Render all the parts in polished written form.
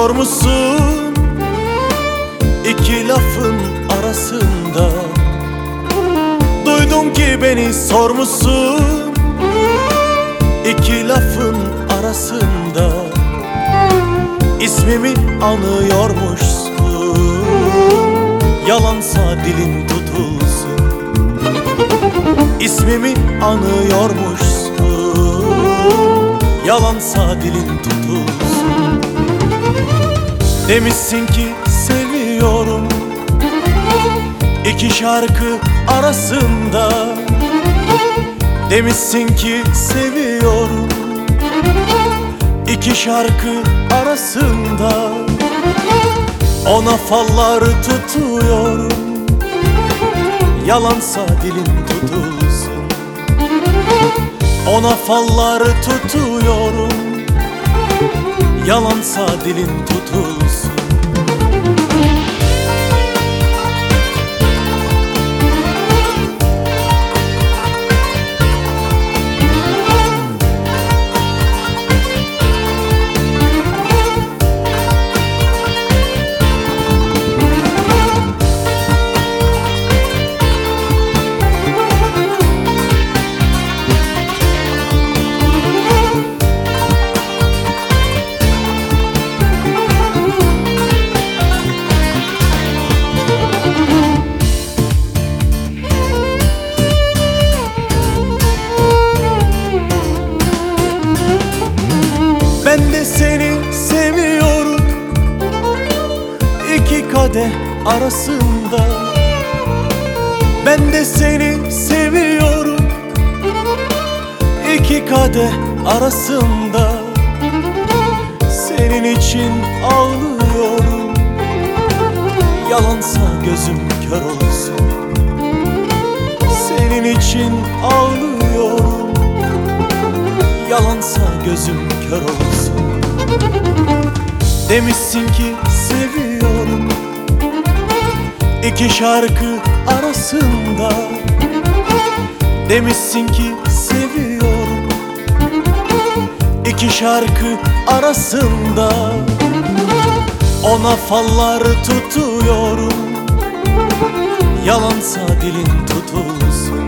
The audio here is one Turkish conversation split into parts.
sormuşsun iki lafın arasında. Duydum ki beni sormuşsun iki lafın arasında. İsmimi anıyormuşsun, yalansa dilin tutulsun. İsmimi anıyormuşsun, yalansa dilin tutulsun. Demişsin ki seviyorum iki şarkı arasında. Demişsin ki seviyorum iki şarkı arasında. Ona fallar tutuyorum, yalansa dilin tutulsun. Ona fallar tutuyorum, yalansa dilin tutulsun. Ben de seni seviyorum iki kadeh arasında. Ben de seni seviyorum iki kadeh arasında. Senin için ağlıyorum, yalansa gözüm kör olsun. Senin için ağlıyorum, yalansa gözüm kör olsun. Demişsin ki seviyorum iki şarkı arasında. Demişsin ki seviyorum iki şarkı arasında. Ona fallar tutuyorum, yalansa dilin tutulsun.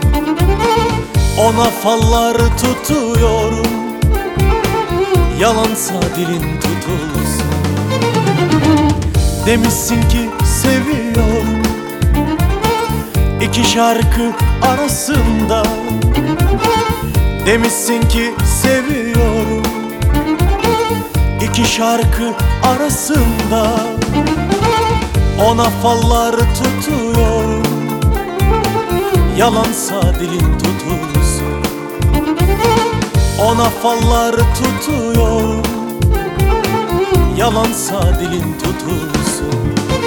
Ona fallar tutuyorum, yalansa dilin tutulsun. Demişsin ki seviyorum iki şarkı arasında. Demişsin ki seviyorum iki şarkı arasında. Ona fallar tutuyorum, yalansa dilin tutulsun. Ona fallar tutuyorum, yalansa dilin tutulsun.